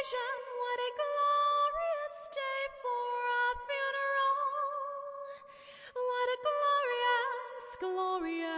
occasion, what a glorious day for a funeral. What a glorious, glorious